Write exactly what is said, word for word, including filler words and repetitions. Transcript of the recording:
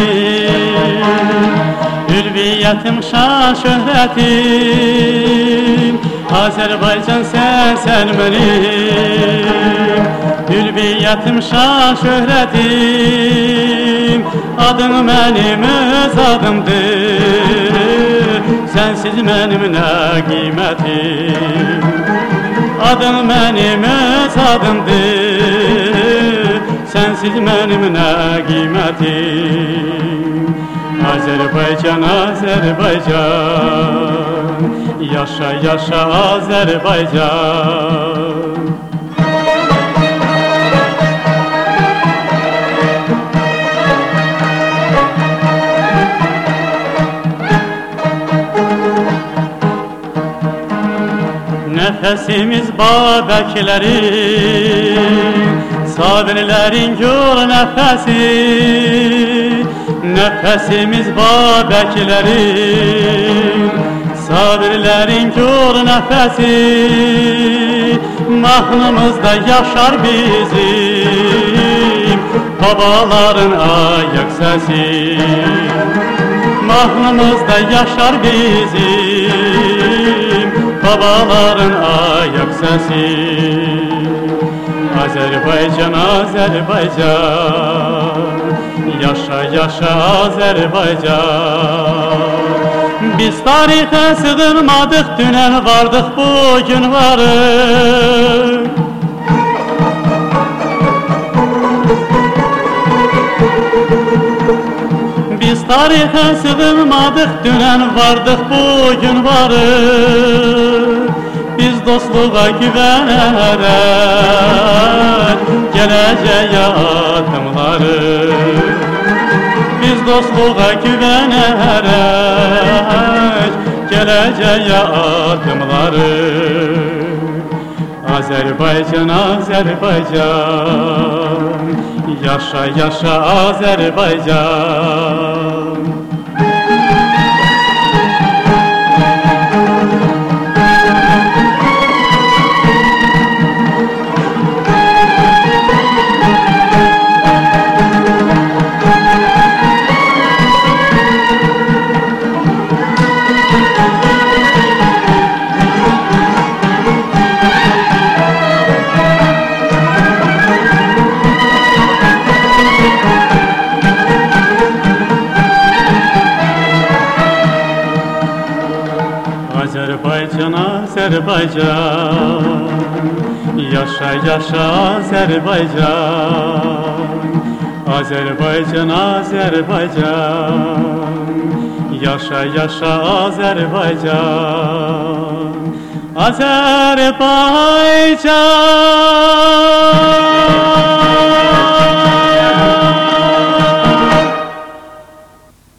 Hürriyetim, şan şöhretim, Azerbaycan sen, sen benim. Hürriyetim, şan şöhretim, adın benim öz adımdır. Sensiz benim ne kıymetim. Adın benim öz adımdır. Sensiz benim ne kıymetim. Azerbaycan, Azerbaycan, yaşa yaşa Azerbaycan. Nefesimiz Babəklərin, sabirlərin yol nefesi. Nefesimiz Babəklərin, sabirlərin yol nefesi. Mahnımızda yaşar bizim babaların ayak sesi. Mahnımızda yaşar bizim babaların ayak sesi. Azerbaycan, Azerbaycan, yaşa yaşa Azerbaycan. Biz tarihe sığınmadık, dünen vardık, bugün varız. Biz tarihe sığınmadık, dünen vardık, bugün varız. Biz dostluğa güvenerek geleceğe adımları. Biz dostluğa güvenerek geleceğe adımları. Azerbaycan, Azerbaycan, yaşa yaşa Azerbaycan. Azerbaycan, Azerbaycan, yaşa yaşa Azerbaycan. Azerbaycan, Azerbaycan, yaşa yaşa Azerbaycan. Azerbaycan.